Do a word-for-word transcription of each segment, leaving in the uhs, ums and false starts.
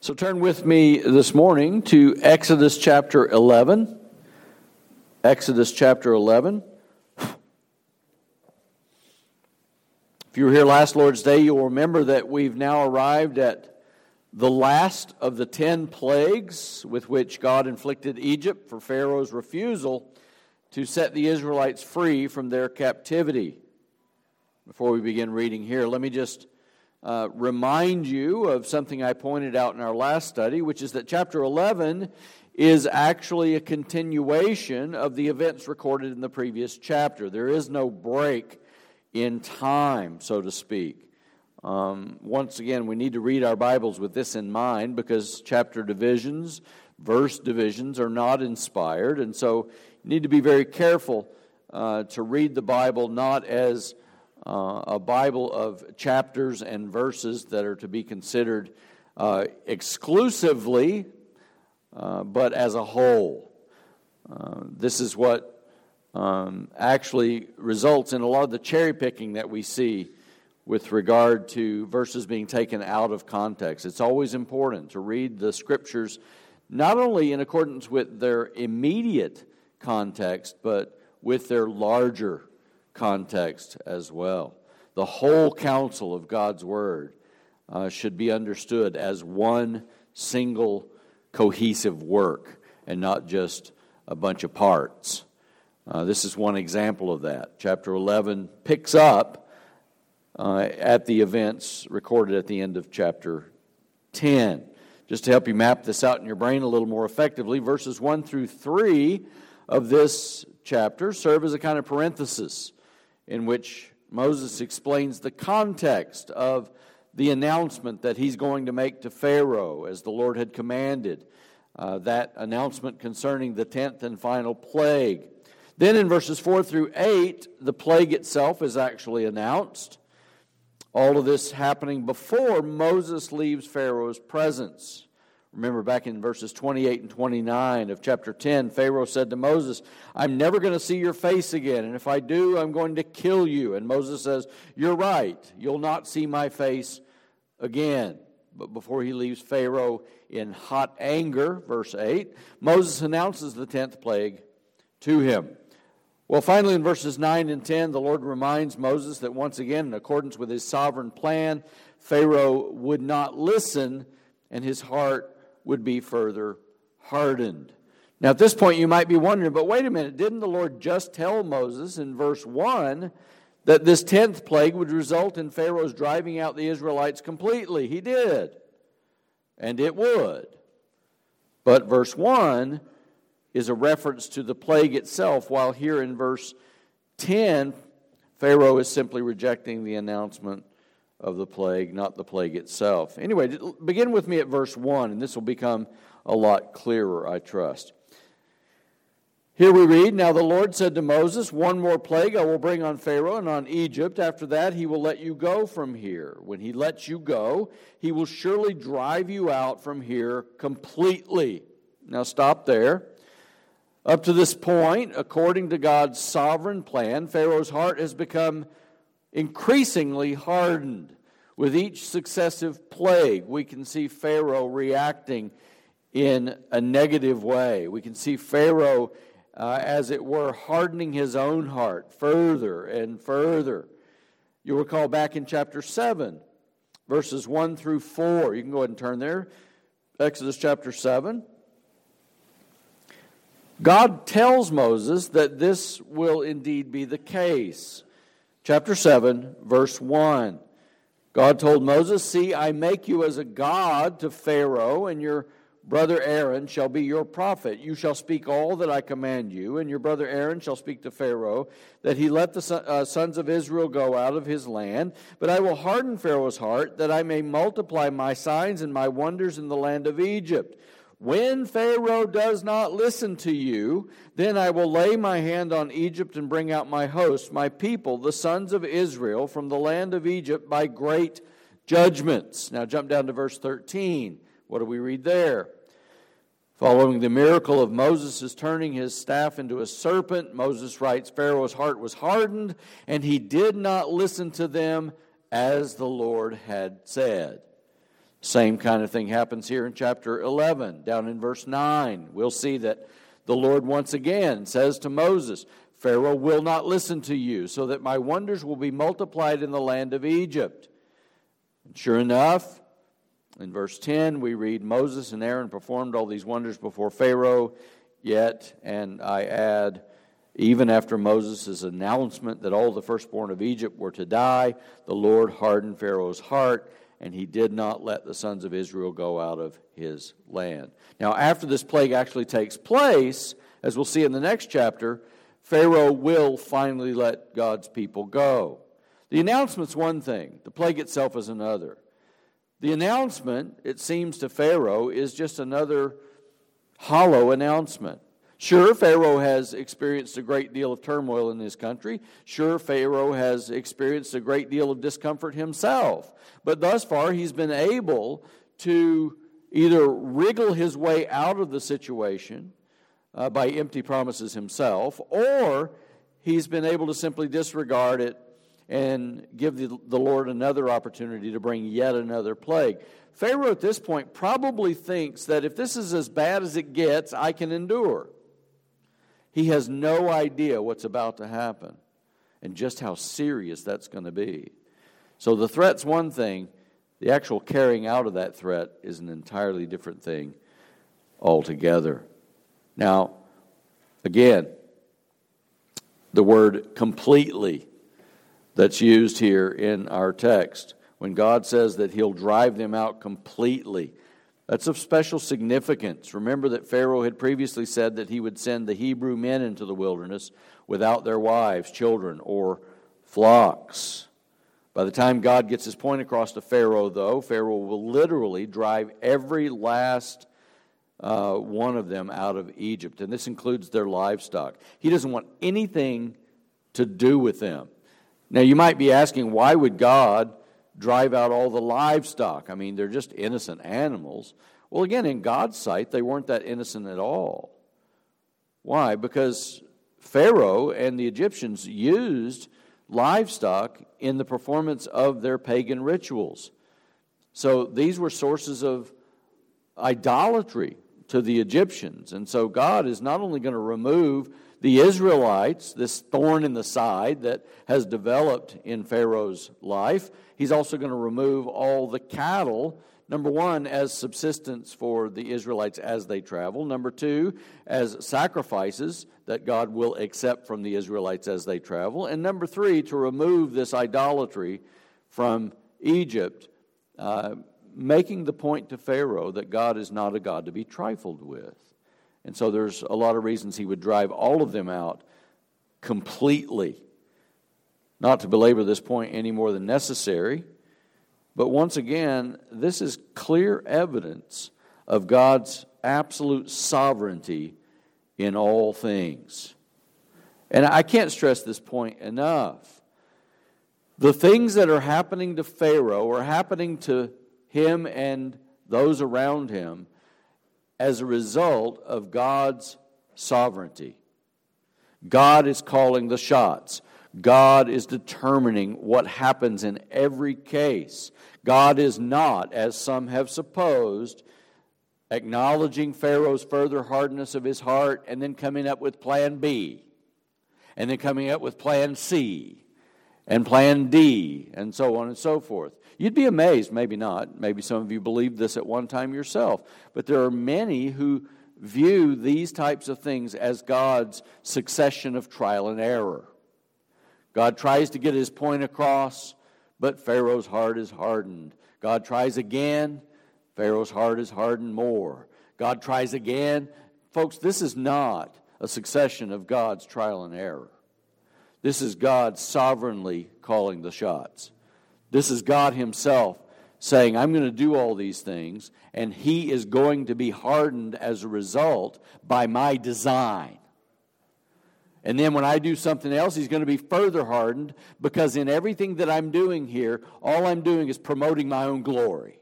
So turn with me this morning to Exodus chapter eleven. Exodus chapter eleven. If you were here last Lord's Day, you'll remember that we've now arrived at the last of the ten plagues with which God inflicted Egypt for Pharaoh's refusal to set the Israelites free from their captivity. Before we begin reading here, let me just Uh, remind you of something I pointed out in our last study, which is that chapter eleven is actually a continuation of the events recorded in the previous chapter. There is no break in time, so to speak. Um, once again, we need to read our Bibles with this in mind because chapter divisions, verse divisions are not inspired, and so you need to be very careful uh, to read the Bible not as Uh, a Bible of chapters and verses that are to be considered uh, exclusively, uh, but as a whole. Uh, this is what um, actually results in a lot of the cherry picking that we see with regard to verses being taken out of context. It's always important to read the Scriptures not only in accordance with their immediate context, but with their larger context as well. The whole counsel of God's Word uh, should be understood as one single cohesive work and not just a bunch of parts. Uh, this is one example of that. Chapter eleven picks up uh, at the events recorded at the end of chapter ten. Just to help you map this out in your brain a little more effectively, verses one through three of this chapter serve as a kind of parenthesis in which Moses explains the context of the announcement that he's going to make to Pharaoh as the Lord had commanded, uh, that announcement concerning the tenth and final plague. Then in verses four through eight, the plague itself is actually announced. All of this happening before Moses leaves Pharaoh's presence. Remember back in verses twenty-eight and twenty-nine of chapter ten, Pharaoh said to Moses, "I'm never going to see your face again, and if I do, I'm going to kill you." And Moses says, "You're right, you'll not see my face again." But before he leaves Pharaoh in hot anger, verse eight, Moses announces the tenth plague to him. Well, finally in verses nine and ten, the Lord reminds Moses that once again, in accordance with his sovereign plan, Pharaoh would not listen, and his heart would be further hardened. Now at this point you might be wondering, but wait a minute, didn't the Lord just tell Moses in verse one that this tenth plague would result in Pharaoh's driving out the Israelites completely? He did. And it would. But verse one is a reference to the plague itself, while here in verse ten, Pharaoh is simply rejecting the announcement of the plague, not the plague itself. Anyway, begin with me at verse one, and this will become a lot clearer, I trust. Here we read, "Now the Lord said to Moses, 'One more plague I will bring on Pharaoh and on Egypt. After that he will let you go from here. When he lets you go, he will surely drive you out from here completely.'" Now stop there. Up to this point, according to God's sovereign plan, Pharaoh's heart has become increasingly hardened. With each successive plague, we can see Pharaoh reacting in a negative way. We can see Pharaoh, uh, as it were, hardening his own heart further and further. You'll recall back in chapter seven, verses one through four. You can go ahead and turn there. Exodus chapter seven. God tells Moses that this will indeed be the case. Chapter seven, verse one. God told Moses, "See, I make you as a god to Pharaoh, and your brother Aaron shall be your prophet. You shall speak all that I command you, and your brother Aaron shall speak to Pharaoh, that he let the son, uh, sons of Israel go out of his land. But I will harden Pharaoh's heart, that I may multiply my signs and my wonders in the land of Egypt. When Pharaoh does not listen to you, then I will lay my hand on Egypt and bring out my host, my people, the sons of Israel, from the land of Egypt by great judgments." Now jump down to verse thirteen. What do we read there? Following the miracle of Moses' turning his staff into a serpent, Moses writes, "Pharaoh's heart was hardened, and he did not listen to them as the Lord had said." Same kind of thing happens here in chapter eleven. Down in verse nine, we'll see that the Lord once again says to Moses, Pharaoh will not listen to you, so that my wonders will be multiplied in the land of Egypt. And sure enough, in verse ten, we read, Moses and Aaron performed all these wonders before Pharaoh, yet, and I add, even after Moses' announcement that all the firstborn of Egypt were to die, the Lord hardened Pharaoh's heart, and he did not let the sons of Israel go out of his land. Now, after this plague actually takes place, as we'll see in the next chapter, Pharaoh will finally let God's people go. The announcement's one thing. The plague itself is another. The announcement, it seems to Pharaoh, is just another hollow announcement. Sure, Pharaoh has experienced a great deal of turmoil in his country. Sure, Pharaoh has experienced a great deal of discomfort himself. But thus far, he's been able to either wriggle his way out of the situation uh, by empty promises himself, or he's been able to simply disregard it and give the, the Lord another opportunity to bring yet another plague. Pharaoh at this point probably thinks that if this is as bad as it gets, I can endure. He has no idea what's about to happen and just how serious that's going to be. So the threat's one thing. The actual carrying out of that threat is an entirely different thing altogether. Now, again, the word completely that's used here in our text, when God says that he'll drive them out completely, that's of special significance. Remember that Pharaoh had previously said that he would send the Hebrew men into the wilderness without their wives, children, or flocks. By the time God gets his point across to Pharaoh, though, Pharaoh will literally drive every last uh, one of them out of Egypt, and this includes their livestock. He doesn't want anything to do with them. Now, you might be asking, why would God drive out all the livestock? I mean, they're just innocent animals. Well, again, in God's sight, they weren't that innocent at all. Why? Because Pharaoh and the Egyptians used livestock in the performance of their pagan rituals. So these were sources of idolatry to the Egyptians. And so God is not only going to remove the Israelites, this thorn in the side that has developed in Pharaoh's life, he's also going to remove all the cattle, number one, as subsistence for the Israelites as they travel. Number two, as sacrifices that God will accept from the Israelites as they travel. And number three, to remove this idolatry from Egypt, uh, making the point to Pharaoh that God is not a God to be trifled with. And so there's a lot of reasons he would drive all of them out completely. Not to belabor this point any more than necessary, but once again, this is clear evidence of God's absolute sovereignty in all things. And I can't stress this point enough. The things that are happening to Pharaoh are happening to him and those around him as a result of God's sovereignty. God is calling the shots. God is determining what happens in every case. God is not, as some have supposed, acknowledging Pharaoh's further hardness of his heart and then coming up with plan B, and then coming up with plan C, and plan D, and so on and so forth. You'd be amazed, maybe not, maybe some of you believed this at one time yourself, but there are many who view these types of things as God's succession of trial and error. God tries to get his point across, but Pharaoh's heart is hardened. God tries again, Pharaoh's heart is hardened more. God tries again. Folks, this is not a succession of God's trial and error. This is God sovereignly calling the shots. This is God himself saying, I'm going to do all these things, and he is going to be hardened as a result by my design. And then when I do something else, he's going to be further hardened, because in everything that I'm doing here, all I'm doing is promoting my own glory.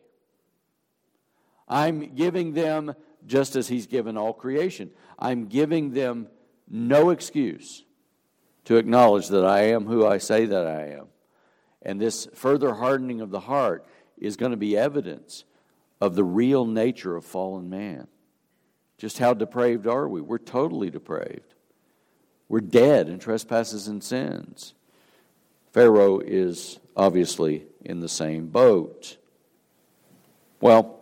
I'm giving them, just as he's given all creation, I'm giving them no excuse to acknowledge that I am who I say that I am. And this further hardening of the heart is going to be evidence of the real nature of fallen man. Just how depraved are we? We're totally depraved. We're dead in trespasses and sins. Pharaoh is obviously in the same boat. Well,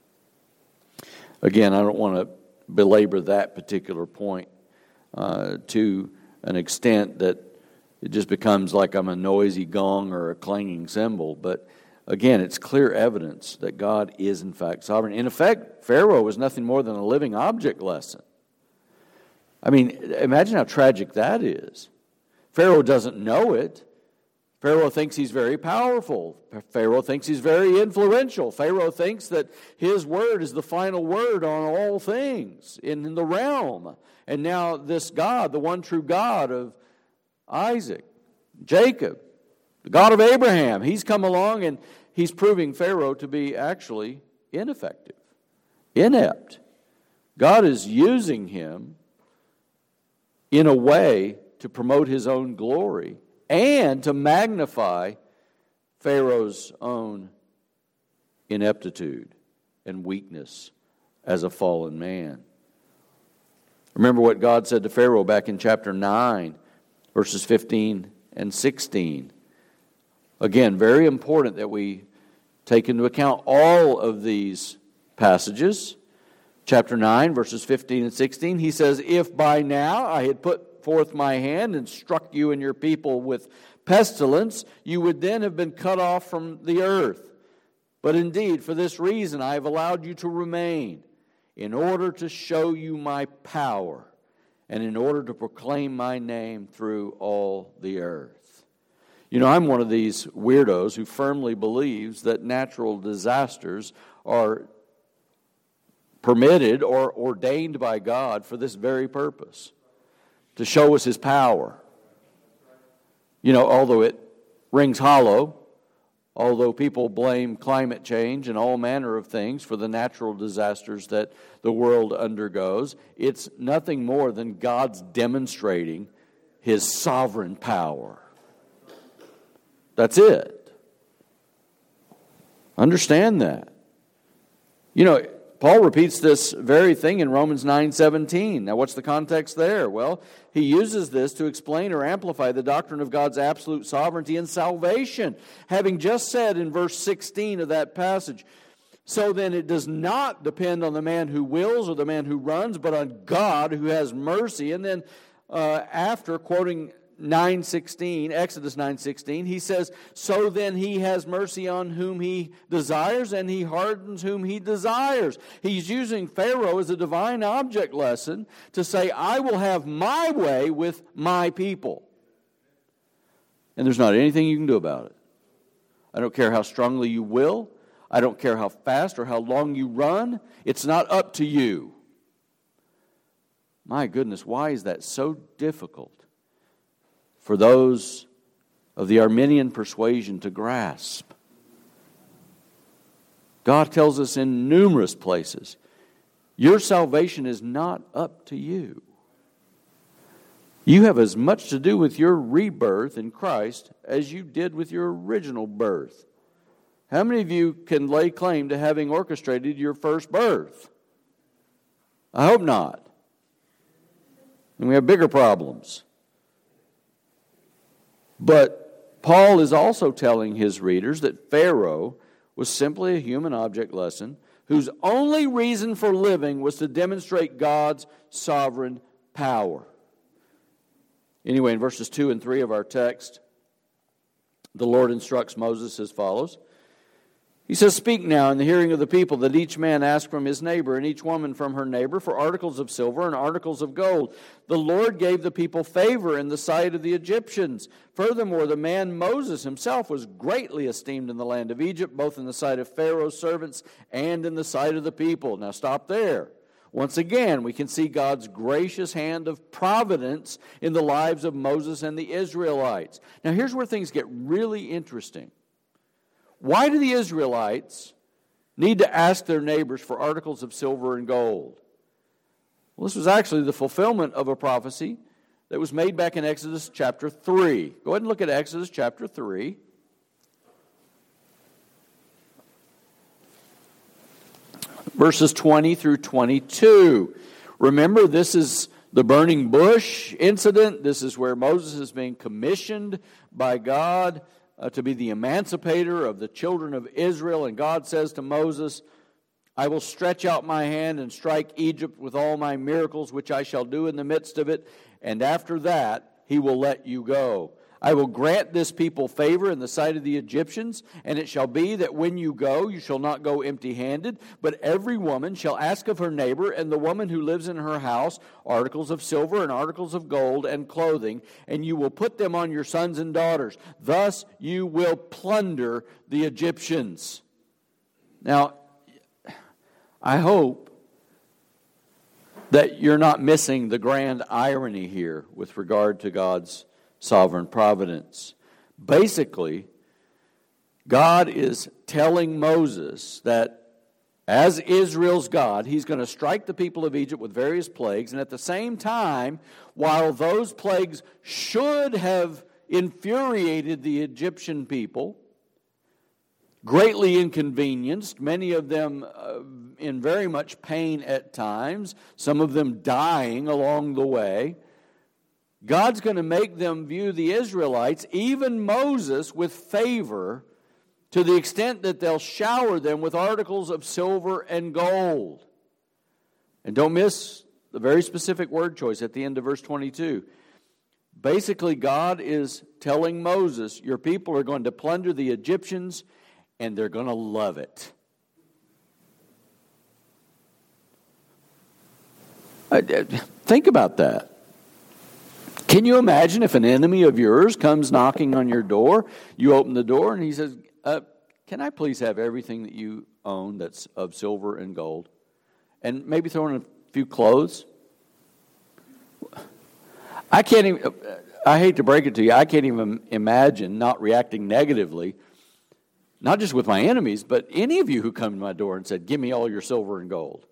again, I don't want to belabor that particular point uh, to an extent that it just becomes like I'm a noisy gong or a clanging cymbal. But again, it's clear evidence that God is in fact sovereign. In effect, Pharaoh was nothing more than a living object lesson. I mean, imagine how tragic that is. Pharaoh doesn't know it. Pharaoh thinks he's very powerful. Pharaoh thinks he's very influential. Pharaoh thinks that his word is the final word on all things in, in the realm. And now this God, the one true God of Isaac, Jacob, the God of Abraham, he's come along and he's proving Pharaoh to be actually ineffective, inept. God is using him in a way to promote his own glory and to magnify Pharaoh's own ineptitude and weakness as a fallen man. Remember what God said to Pharaoh back in chapter nine, verses fifteen and sixteen. Again, very important that we take into account all of these passages. Chapter nine, verses fifteen and sixteen, he says, "If by now I had put forth my hand and struck you and your people with pestilence, you would then have been cut off from the earth. But indeed, for this reason I have allowed you to remain, in order to show you my power, and in order to proclaim my name through all the earth." You know, I'm one of these weirdos who firmly believes that natural disasters are permitted or ordained by God for this very purpose, to show us his power. You know, although it rings hollow, although people blame climate change and all manner of things for the natural disasters that the world undergoes, it's nothing more than God's demonstrating his sovereign power. That's it. Understand that. You know, Paul repeats this very thing in Romans nine seventeen. Now, what's the context there? Well, he uses this to explain or amplify the doctrine of God's absolute sovereignty and salvation, having just said in verse sixteen of that passage, "So then it does not depend on the man who wills or the man who runs, but on God who has mercy." And then uh, after quoting nine sixteen, Exodus nine sixteen, he says, "So then he has mercy on whom he desires, and he hardens whom he desires." He's using Pharaoh as a divine object lesson to say, I will have my way with my people. And there's not anything you can do about it. I don't care how strongly you will. I don't care how fast or how long you run. It's not up to you. My goodness, why is that so difficult for those of the Arminian persuasion to grasp? God tells us in numerous places, your salvation is not up to you. You have as much to do with your rebirth in Christ as you did with your original birth. How many of you can lay claim to having orchestrated your first birth? I hope not. And we have bigger problems. But Paul is also telling his readers that Pharaoh was simply a human object lesson whose only reason for living was to demonstrate God's sovereign power. Anyway, in verses two and three of our text, the Lord instructs Moses as follows. He says, "Speak now in the hearing of the people, that each man ask from his neighbor and each woman from her neighbor for articles of silver and articles of gold. The Lord gave the people favor in the sight of the Egyptians. Furthermore, the man Moses himself was greatly esteemed in the land of Egypt, both in the sight of Pharaoh's servants and in the sight of the people." Now stop there. Once again, we can see God's gracious hand of providence in the lives of Moses and the Israelites. Now here's where things get really interesting. Why do the Israelites need to ask their neighbors for articles of silver and gold? Well, this was actually the fulfillment of a prophecy that was made back in Exodus chapter three. Go ahead and look at Exodus chapter three. verses twenty through twenty-two. Remember, this is the burning bush incident. This is where Moses is being commissioned by God uh, to be the emancipator of the children of Israel. And God says to Moses, I will stretch out my hand and strike Egypt with all my miracles, which I shall do in the midst of it. And after that, he will let you go. I will grant this people favor in the sight of the Egyptians, and it shall be that when you go, you shall not go empty-handed, but every woman shall ask of her neighbor and the woman who lives in her house articles of silver and articles of gold and clothing, and you will put them on your sons and daughters. Thus you will plunder the Egyptians. Now, I hope that you're not missing the grand irony here with regard to God's sovereign providence. Basically, God is telling Moses that as Israel's God, he's going to strike the people of Egypt with various plagues, and at the same time, while those plagues should have infuriated the Egyptian people, greatly inconvenienced, many of them uh, in very much pain at times, some of them dying along the way, God's going to make them view the Israelites, even Moses, with favor to the extent that they'll shower them with articles of silver and gold. And don't miss the very specific word choice at the end of verse twenty-two. Basically, God is telling Moses, your people are going to plunder the Egyptians, and they're going to love it. Think about that. Can you imagine if an enemy of yours comes knocking on your door, you open the door, and he says, uh, can I please have everything that you own that's of silver and gold? And maybe throw in a few clothes? I can't even, I hate to break it to you, I can't even imagine not reacting negatively, not just with my enemies, but any of you who come to my door and said, give me all your silver and gold.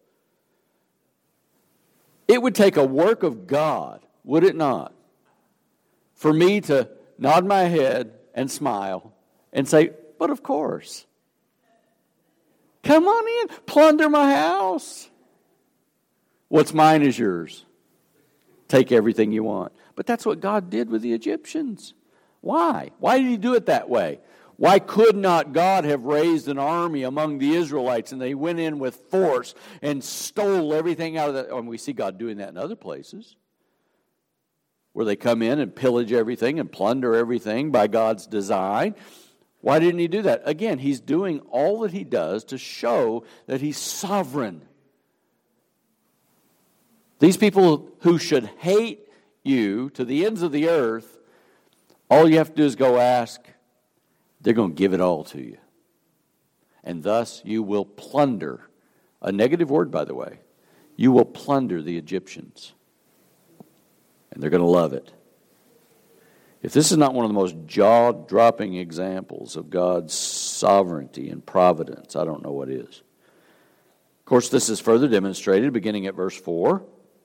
It would take a work of God, would it not, for me to nod my head and smile and say, but of course. Come on in, plunder my house. What's mine is yours. Take everything you want. But that's what God did with the Egyptians. Why? Why did he do it that way? Why could not God have raised an army among the Israelites and they went in with force and stole everything out of that? And we see God doing that in other places, where they come in and pillage everything and plunder everything by God's design. Why didn't he do that? Again, he's doing all that he does to show that he's sovereign. These people who should hate you to the ends of the earth, all you have to do is go ask. They're going to give it all to you. And thus you will plunder. A negative word, by the way. You will plunder the Egyptians. And they're going to love it. If this is not one of the most jaw-dropping examples of God's sovereignty and providence, I don't know what is. Of course, this is further demonstrated beginning at verse four.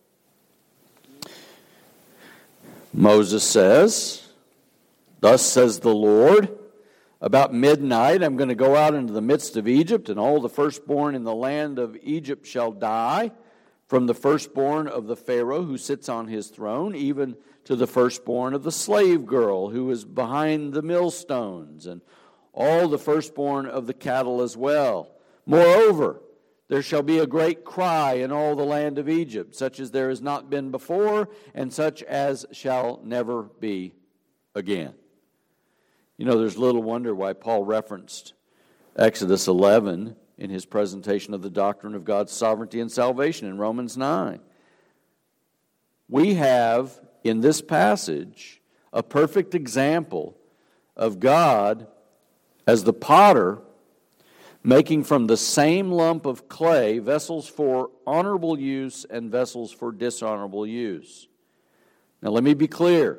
Moses says, thus says the Lord, about midnight I'm going to go out into the midst of Egypt, and all the firstborn in the land of Egypt shall die, from the firstborn of the Pharaoh who sits on his throne, even to the firstborn of the slave girl who is behind the millstones, and all the firstborn of the cattle as well. Moreover, there shall be a great cry in all the land of Egypt, such as there has not been before, and such as shall never be again. You know, there's little wonder why Paul referenced Exodus eleven in his presentation of the doctrine of God's sovereignty and salvation in Romans nine. We have, in this passage, a perfect example of God as the potter making from the same lump of clay vessels for honorable use and vessels for dishonorable use. Now let me be clear.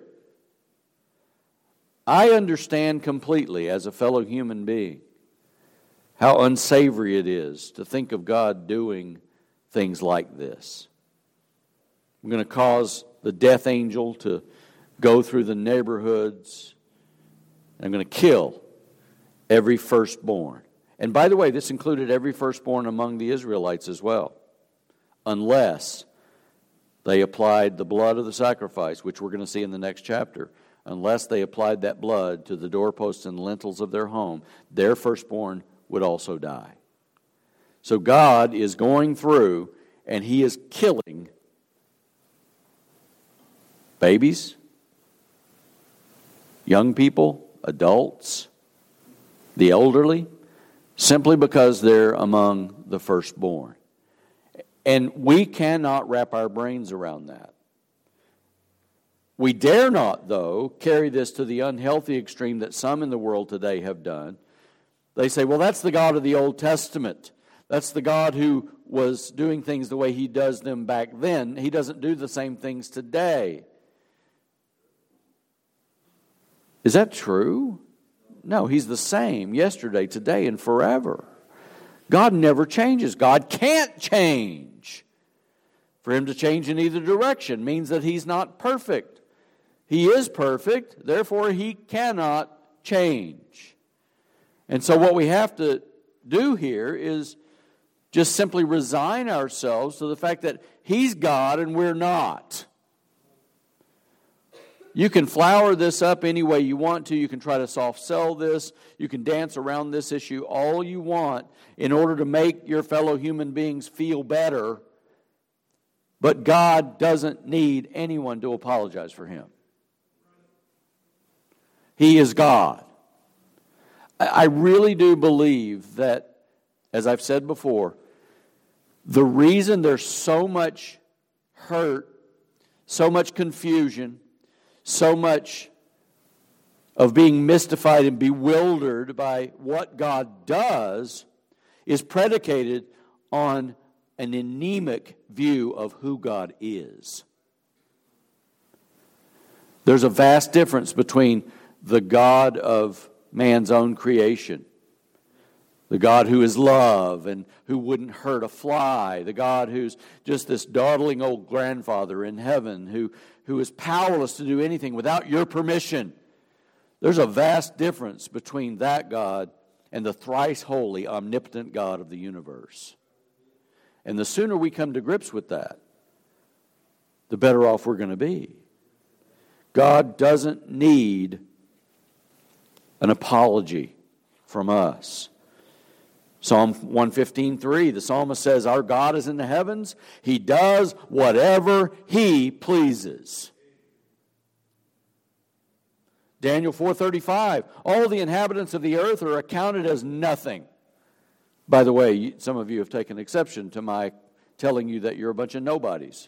I understand completely as a fellow human being how unsavory it is to think of God doing things like this. I'm going to cause the death angel to go through the neighborhoods. I'm going to kill every firstborn. And by the way, this included every firstborn among the Israelites as well, unless they applied the blood of the sacrifice, which we're going to see in the next chapter. Unless they applied that blood to the doorposts and lintels of their home, their firstborn would also die. So God is going through and He is killing babies, young people, adults, the elderly, simply because they're among the firstborn. And we cannot wrap our brains around that. We dare not, though, carry this to the unhealthy extreme that some in the world today have done. They say, well, that's the God of the Old Testament. That's the God who was doing things the way He does them back then. He doesn't do the same things today. Is that true? No, He's the same yesterday, today, and forever. God never changes. God can't change. For Him to change in either direction means that He's not perfect. He is perfect, therefore He cannot change. And so what we have to do here is just simply resign ourselves to the fact that He's God and we're not. You can flower this up any way you want to. You can try to soft sell this. You can dance around this issue all you want in order to make your fellow human beings feel better. But God doesn't need anyone to apologize for Him. He is God. I really do believe that, as I've said before, the reason there's so much hurt, so much confusion, so much of being mystified and bewildered by what God does is predicated on an anemic view of who God is. There's a vast difference between the God of man's own creation, the God who is love and who wouldn't hurt a fly, the God who's just this dawdling old grandfather in heaven who, who is powerless to do anything without your permission. There's a vast difference between that God and the thrice holy, omnipotent God of the universe. And the sooner we come to grips with that, the better off we're going to be. God doesn't need an apology from us. Psalm one fifteen, three, the psalmist says, our God is in the heavens. He does whatever He pleases. Daniel four thirty-five, all the inhabitants of the earth are accounted as nothing. By the way, some of you have taken exception to my telling you that you're a bunch of nobodies.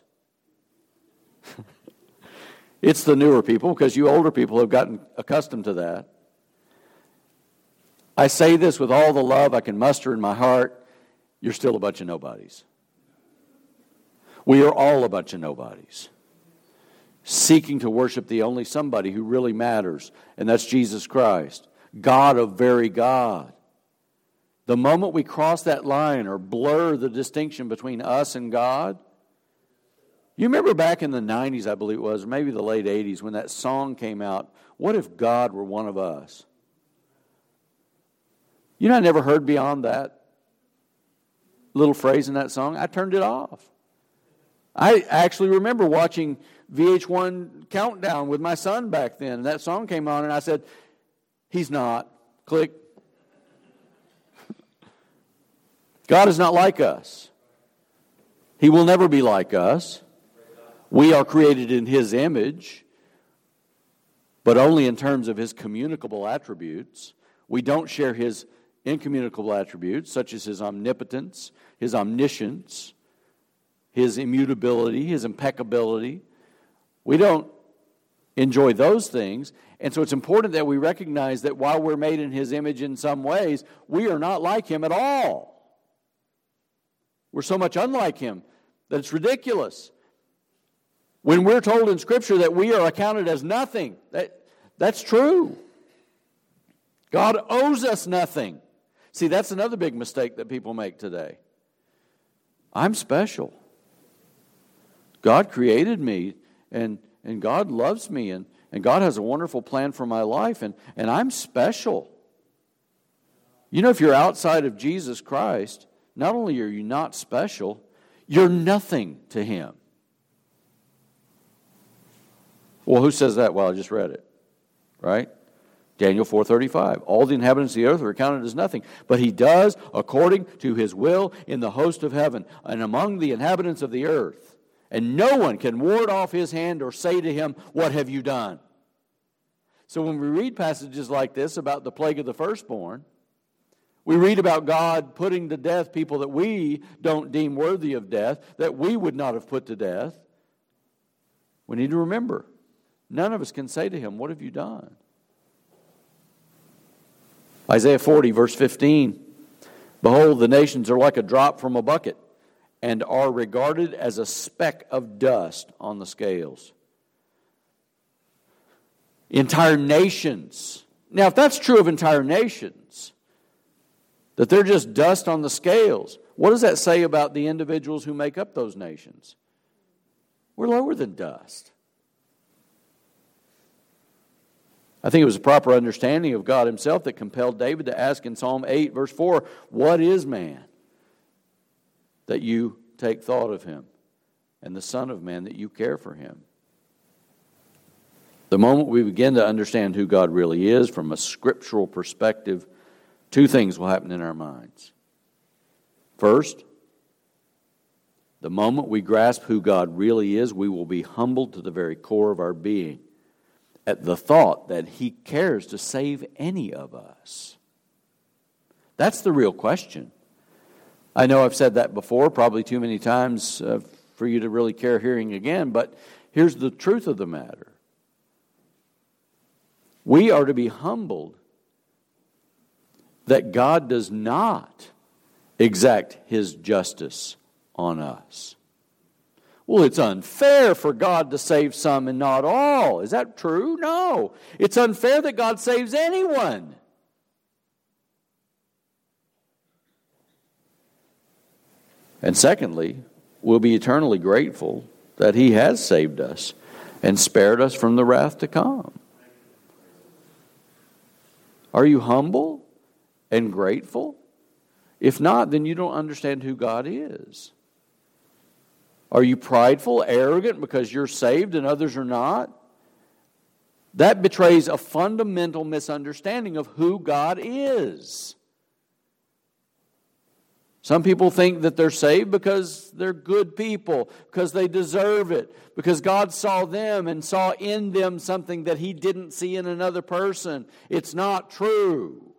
It's the newer people, because you older people have gotten accustomed to that. I say this with all the love I can muster in my heart. You're still a bunch of nobodies. We are all a bunch of nobodies, seeking to worship the only somebody who really matters, and that's Jesus Christ, God of very God. The moment we cross that line or blur the distinction between us and God, you remember back in the nineties, I believe it was, or maybe the late eighties, when that song came out, What If God Were One of Us? You know, I never heard beyond that little phrase in that song. I turned it off. I actually remember watching V H one Countdown with my son back then. And that song came on and I said, He's not. Click. God is not like us. He will never be like us. We are created in His image, but only in terms of His communicable attributes. We don't share His incommunicable attributes, such as His omnipotence, His omniscience, His immutability, His impeccability. We don't enjoy those things. And so it's important that we recognize that while we're made in His image in some ways, we are not like Him at all. We're so much unlike Him that it's ridiculous. When we're told in Scripture that we are accounted as nothing, that, that's true. God owes us nothing. See, that's another big mistake that people make today. I'm special. God created me, and, and God loves me, and, and God has a wonderful plan for my life, and, and I'm special. You know, if you're outside of Jesus Christ, not only are you not special, you're nothing to Him. Well, who says that? Well, I just read it. Right? Daniel four thirty-five. All the inhabitants of the earth are counted as nothing, but He does according to His will in the host of heaven and among the inhabitants of the earth. And no one can ward off His hand or say to Him, "What have you done?" So when we read passages like this about the plague of the firstborn, we read about God putting to death people that we don't deem worthy of death, that we would not have put to death. We need to remember, none of us can say to Him, "What have you done?" Isaiah forty, verse fifteen. Behold, the nations are like a drop from a bucket, and are regarded as a speck of dust on the scales. Entire nations. Now, if that's true of entire nations, that they're just dust on the scales, what does that say about the individuals who make up those nations? We're lower than dust. I think it was a proper understanding of God Himself that compelled David to ask in Psalm eight, verse four, "What is man that you take thought of him, and the Son of Man that you care for him?" The moment we begin to understand who God really is from a scriptural perspective, two things will happen in our minds. First, the moment we grasp who God really is, we will be humbled to the very core of our being at the thought that He cares to save any of us. That's the real question. I know I've said that before, probably too many times uh, for you to really care hearing again, but here's the truth of the matter. We are to be humbled that God does not exact His justice on us. Well, it's unfair for God to save some and not all. Is that true? No. It's unfair that God saves anyone. And secondly, we'll be eternally grateful that He has saved us and spared us from the wrath to come. Are you humble and grateful? If not, then you don't understand who God is. Are you prideful, arrogant because you're saved and others are not? That betrays a fundamental misunderstanding of who God is. Some people think that they're saved because they're good people, because they deserve it, because God saw them and saw in them something that He didn't see in another person. It's not true.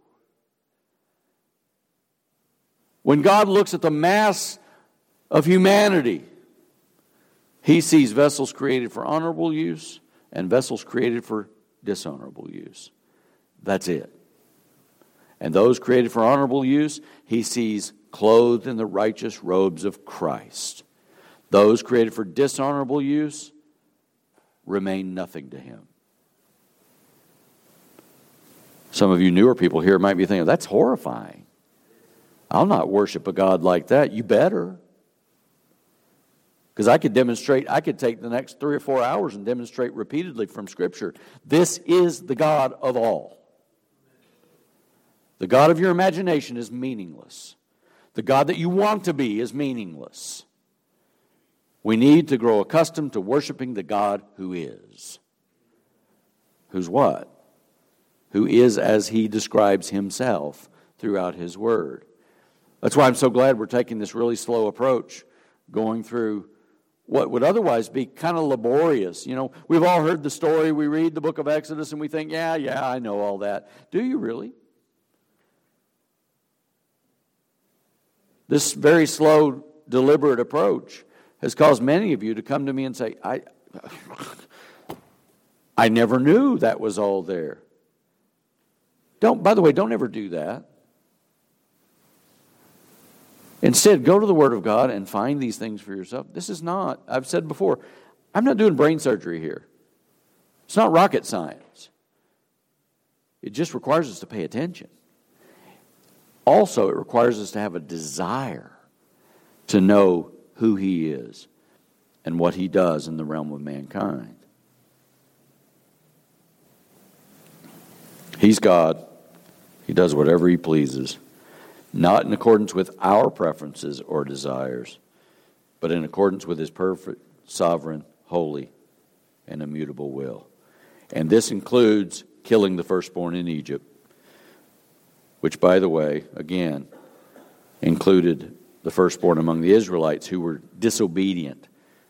When God looks at the mass of humanity, He sees vessels created for honorable use and vessels created for dishonorable use. That's it. And those created for honorable use, He sees clothed in the righteous robes of Christ. Those created for dishonorable use remain nothing to Him. Some of you newer people here might be thinking, that's horrifying. I'll not worship a God like that. You better. Because I could demonstrate, I could take the next three or four hours and demonstrate repeatedly from Scripture. This is the God of all. The God of your imagination is meaningless. The God that you want to be is meaningless. We need to grow accustomed to worshiping the God who is. Who's what? Who is as He describes Himself throughout His Word. That's why I'm so glad we're taking this really slow approach, going through what would otherwise be kind of laborious. You know, we've all heard the story. We read the book of Exodus and we think, yeah, yeah, I know all that. Do you really? This very slow, deliberate approach has caused many of you to come to me and say, I, I never knew that was all there. Don't, by the way, don't ever do that. Instead, go to the Word of God and find these things for yourself. This is not, I've said before, I'm not doing brain surgery here. It's not rocket science. It just requires us to pay attention. Also, it requires us to have a desire to know who He is and what He does in the realm of mankind. He's God. He does whatever he pleases, not in accordance with our preferences or desires, but in accordance with his perfect, sovereign, holy, and immutable will. And this includes killing the firstborn in Egypt, which, by the way, again, included the firstborn among the Israelites who were disobedient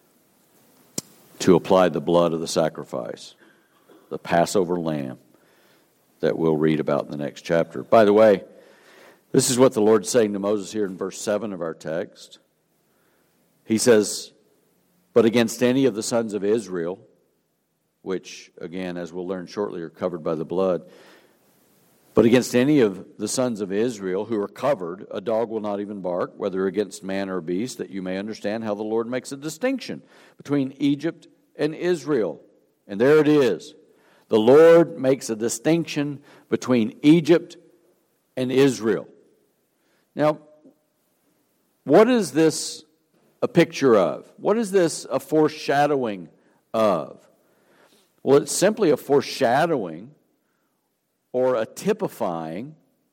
to apply the blood of the sacrifice, the Passover lamb that we'll read about in the next chapter. By the way, this is what the Lord's saying to Moses here in verse seven of our text. He says, "But against any of the sons of Israel," which, again, as we'll learn shortly, are covered by the blood, "but against any of the sons of Israel who are covered, a dog will not even bark, whether against man or beast, that you may understand how the Lord makes a distinction between Egypt and Israel." And there it is. The Lord makes a distinction between Egypt and Israel. Now, what is this a picture of? What is this a foreshadowing of? Well, it's simply a foreshadowing or a typifying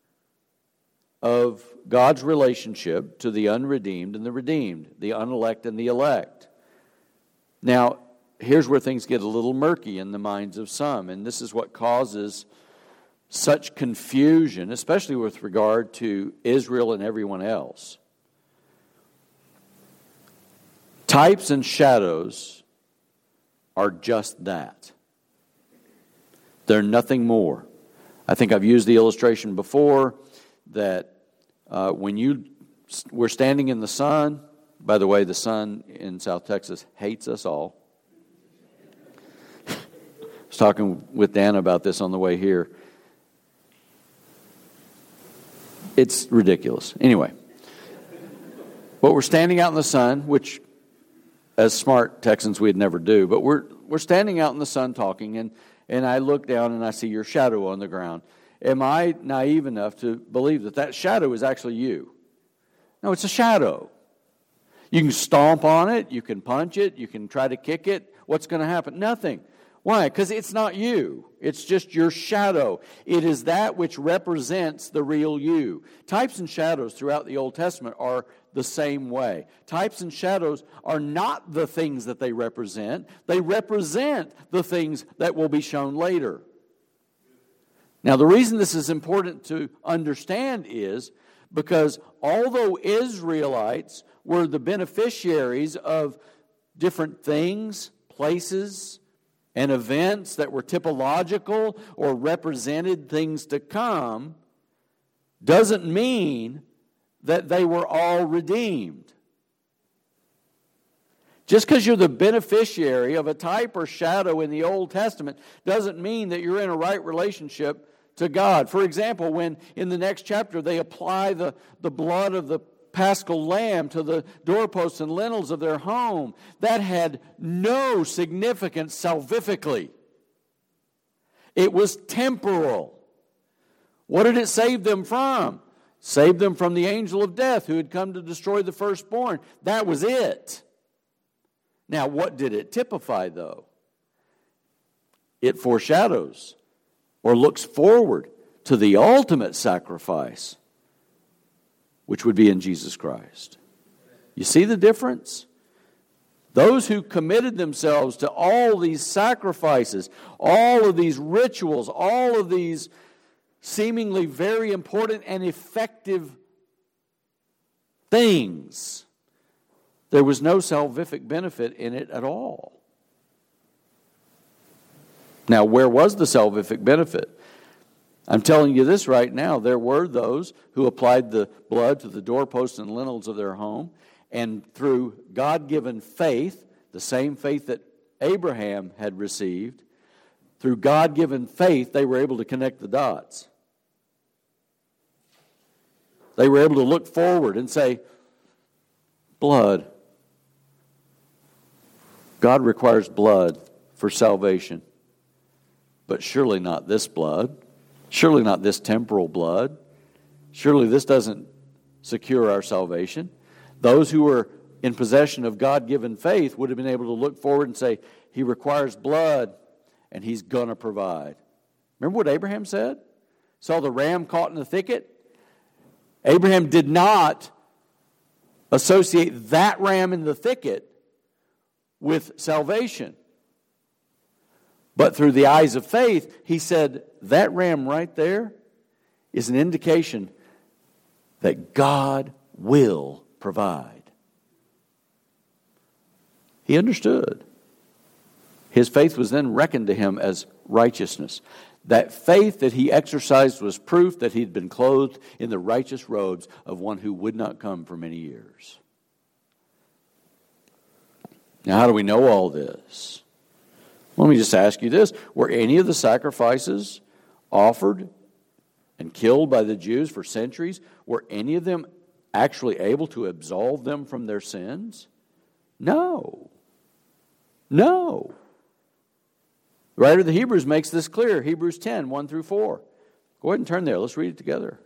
of God's relationship to the unredeemed and the redeemed, the unelect and the elect. Now, here's where things get a little murky in the minds of some, and this is what causes such confusion, especially with regard to Israel and everyone else. Types and shadows are just that. They're nothing more. I think I've used the illustration before that uh, when you we're standing in the sun. By the way, the sun in South Texas hates us all. I was talking with Dan about this on the way here. It's ridiculous. Anyway, but we're standing out in the sun, which as smart Texans we'd never do, but we're we're standing out in the sun talking, and, and I look down and I see your shadow on the ground. Am I naive enough to believe that that shadow is actually you? No, it's a shadow. You can stomp on it, you can punch it, you can try to kick it. What's going to happen? Nothing. Why? Because it's not you. It's just your shadow. It is that which represents the real you. Types and shadows throughout the Old Testament are the same way. Types and shadows are not the things that they represent. They represent the things that will be shown later. Now, the reason this is important to understand is because although Israelites were the beneficiaries of different things, places, and events that were typological or represented things to come, doesn't mean that they were all redeemed. Just because you're the beneficiary of a type or shadow in the Old Testament doesn't mean that you're in a right relationship to God. For example, when in the next chapter they apply the, the blood of the Paschal lamb to the doorposts and lintels of their home, that had no significance salvifically. It was temporal. What did it save them from? Saved them from the angel of death who had come to destroy the firstborn. That was it. Now, what did it typify, though? It foreshadows or looks forward to the ultimate sacrifice, which would be in Jesus Christ. You see the difference? Those who committed themselves to all these sacrifices, all of these rituals, all of these seemingly very important and effective things, there was no salvific benefit in it at all. Now, where was the salvific benefit? I'm telling you this right now. There were those who applied the blood to the doorposts and lintels of their home, and through God-given faith, the same faith that Abraham had received, through God-given faith, they were able to connect the dots. They were able to look forward and say, blood. God requires blood for salvation, but surely not this blood. Surely not this temporal blood. Surely this doesn't secure our salvation. Those who were in possession of God-given faith would have been able to look forward and say, He requires blood, and He's going to provide. Remember what Abraham said? He saw the ram caught in the thicket, Abraham did not associate that ram in the thicket with salvation. But through the eyes of faith, he said, that ram right there is an indication that God will provide. He understood. His faith was then reckoned to him as righteousness. That faith that he exercised was proof that he'd been clothed in the righteous robes of one who would not come for many years. Now, how do we know all this? Let me just ask you this. Were any of the sacrifices offered and killed by the Jews for centuries, were any of them actually able to absolve them from their sins? No. No. The writer of the Hebrews makes this clear. Hebrews ten, one through four. Go ahead and turn there. Let's read it together.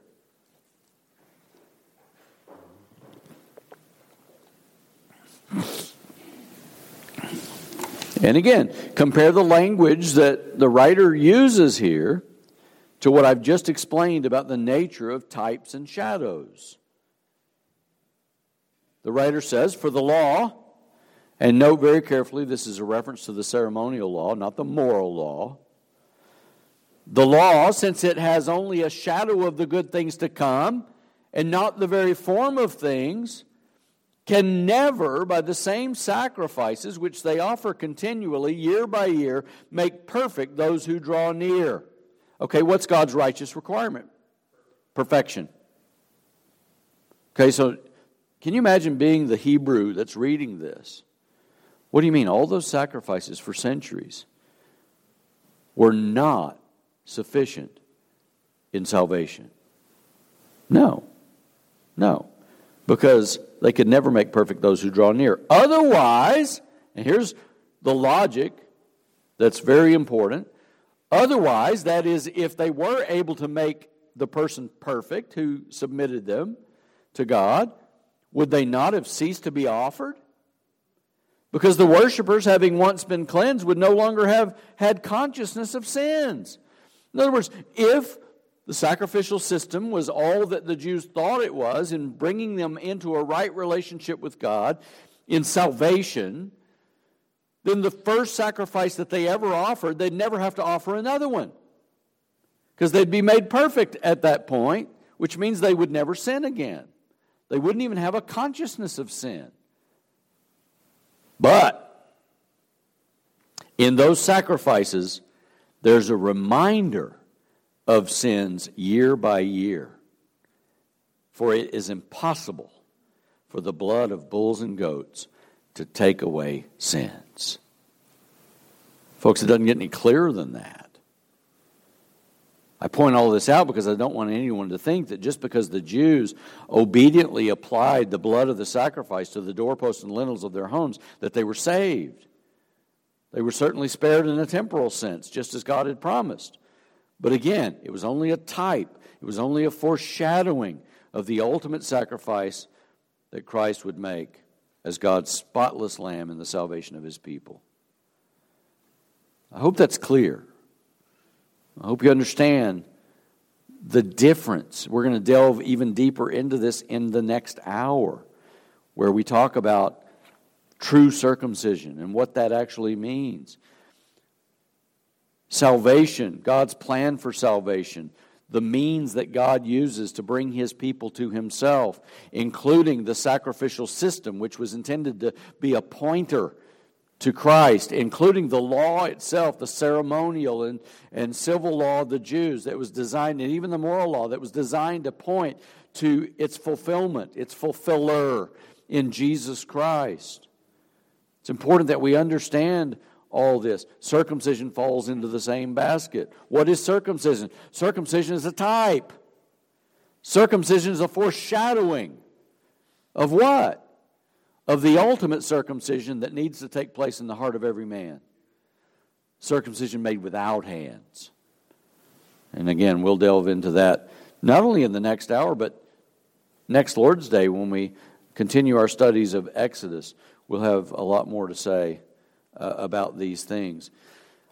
And again, compare the language that the writer uses here to what I've just explained about the nature of types and shadows. The writer says, for the law, and note very carefully, this is a reference to the ceremonial law, not the moral law. The law, since it has only a shadow of the good things to come, and not the very form of things, can never, by the same sacrifices which they offer continually, year by year, make perfect those who draw near. Okay, what's God's righteous requirement? Perfection. Okay, so can you imagine being the Hebrew that's reading this? What do you mean? All those sacrifices for centuries were not sufficient in salvation? No. No. Because they could never make perfect those who draw near. Otherwise, and here's the logic that's very important. Otherwise, that is, if they were able to make the person perfect who submitted them to God, would they not have ceased to be offered? Because the worshipers, having once been cleansed, would no longer have had consciousness of sins. In other words, if the sacrificial system was all that the Jews thought it was in bringing them into a right relationship with God in salvation, then the first sacrifice that they ever offered, they'd never have to offer another one. Because they'd be made perfect at that point, which means they would never sin again. They wouldn't even have a consciousness of sin. But in those sacrifices, there's a reminder of sins year by year. For it is impossible for the blood of bulls and goats to take away sins. Folks, it doesn't get any clearer than that. I point all this out because I don't want anyone to think that just because the Jews obediently applied the blood of the sacrifice to the doorposts and lintels of their homes, that they were saved. They were certainly spared in a temporal sense, just as God had promised. But again, it was only a type. It was only a foreshadowing of the ultimate sacrifice that Christ would make as God's spotless lamb in the salvation of his people. I hope that's clear. I hope you understand the difference. We're going to delve even deeper into this in the next hour, where we talk about true circumcision and what that actually means. Salvation, God's plan for salvation, the means that God uses to bring his people to himself, including the sacrificial system, which was intended to be a pointer to Christ, including the law itself, the ceremonial and, and civil law of the Jews that was designed, and even the moral law that was designed to point to its fulfillment, its fulfiller in Jesus Christ. It's important that we understand all this. Circumcision falls into the same basket. What is circumcision? Circumcision is a type. Circumcision is a foreshadowing of what? Of the ultimate circumcision that needs to take place in the heart of every man. Circumcision made without hands. And again, we'll delve into that not only in the next hour, but next Lord's Day when we continue our studies of Exodus. We'll have a lot more to say uh, about these things.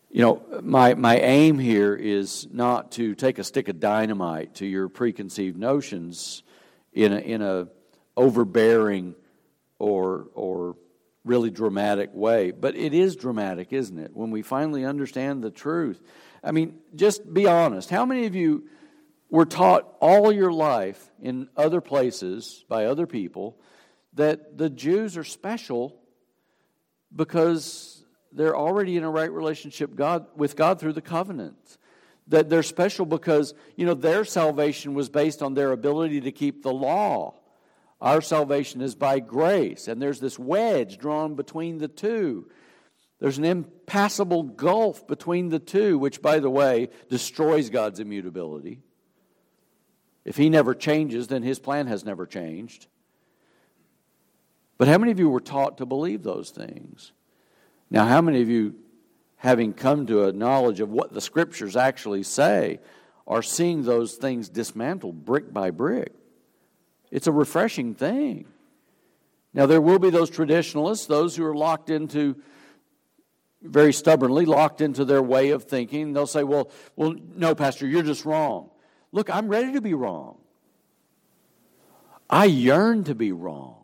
You know, my, my aim here is not to take a stick of dynamite to your preconceived notions in a, in a overbearing or or really dramatic way. But it is dramatic, isn't it, when we finally understand the truth? I mean, just be honest. How many of you were taught all your life in other places by other people that the Jews are special because they're already in a right relationship God with God through the covenant? That they're special because, you know, their salvation was based on their ability to keep the law. Our salvation is by grace, and there's this wedge drawn between the two. There's an impassable gulf between the two, which, by the way, destroys God's immutability. If He never changes, then His plan has never changed. But how many of you were taught to believe those things? Now, how many of you, having come to a knowledge of what the Scriptures actually say, are seeing those things dismantled brick by brick? It's a refreshing thing. Now, there will be those traditionalists, those who are locked into, very stubbornly, locked into their way of thinking. They'll say, well, well, no, Pastor, you're just wrong. Look, I'm ready to be wrong. I yearn to be wrong.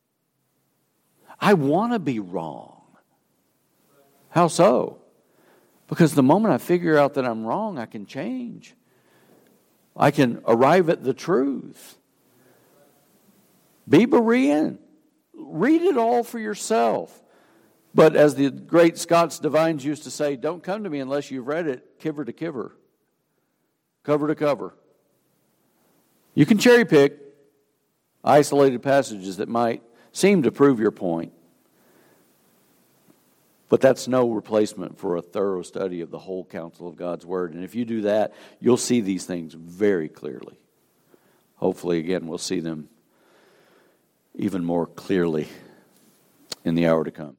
I want to be wrong. How so? Because the moment I figure out that I'm wrong, I can change. I can arrive at the truth. Be Berean. Read it all for yourself. But as the great Scots divines used to say, don't come to me unless you've read it kiver to kiver, cover to cover. You can cherry pick isolated passages that might seem to prove your point. But that's no replacement for a thorough study of the whole counsel of God's Word. And if you do that, you'll see these things very clearly. Hopefully, again, we'll see them even more clearly in the hour to come.